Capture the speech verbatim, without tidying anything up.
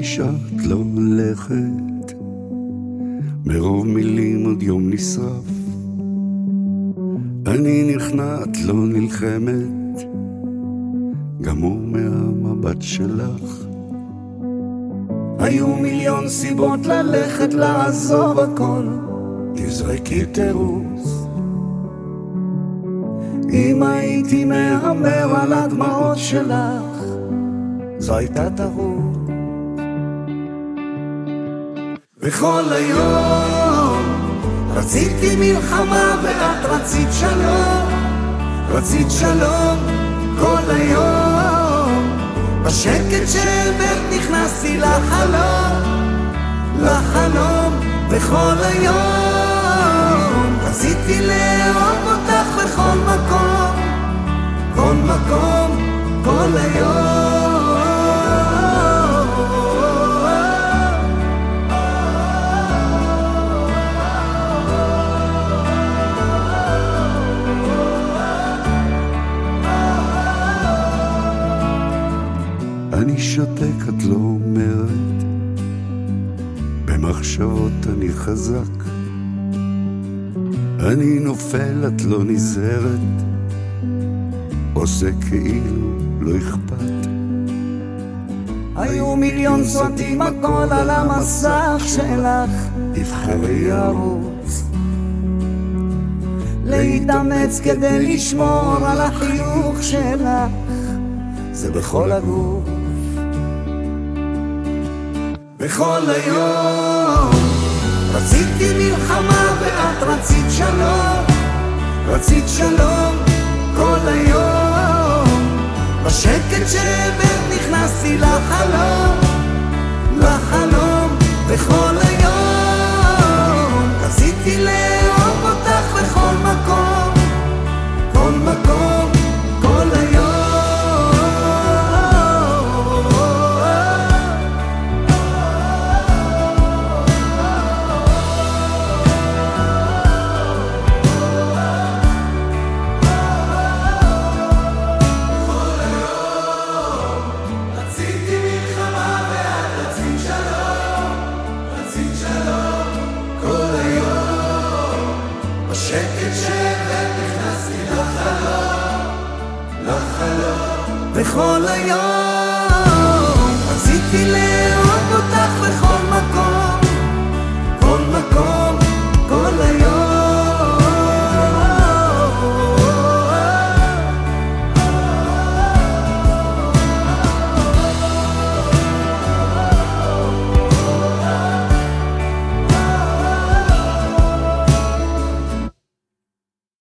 נשארת לא הולכת, מרוב מילים עוד יום נשרף. אני נכנעת לא נלחמת, גמור מהמבט שלך. היו מיליון סיבות ללכת, לעזוב הכל, תזרקי תירוץ. אם הייתי מהמר על הדמעות שלך, זו הייתה טעות. בכל היום רציתי מלחמה ואת רצית שלום, רצית שלום כל היום. בשקט שהבאת נכנסתי לחלום, לחלום בכל היום. רציתי לאהוב אותך בכל מקום, כל מקום, כל היום. אני שותק, את לא אומרת, במחשבות אני חזק. אני נופל, את לא נזהרת, עושה כאילו לא אכפת. היו מיליון סרטים, הכל על המסך שלך, תבחרי ערוץ. להתאמץ כדי לשמור על החיוך שלך, זה בכל הגוף. בכל היום רציתי מלחמה ואת רצית שלום, רצית שלום כל היום. בשקט שהבאת נכנסתי לחלום, לחלום בכל היום. רציתי לאהוב אותך בכל מקום, כל מקום, כל היום. שקט שבט נכנסתי לחלום, לחלום בכל היום.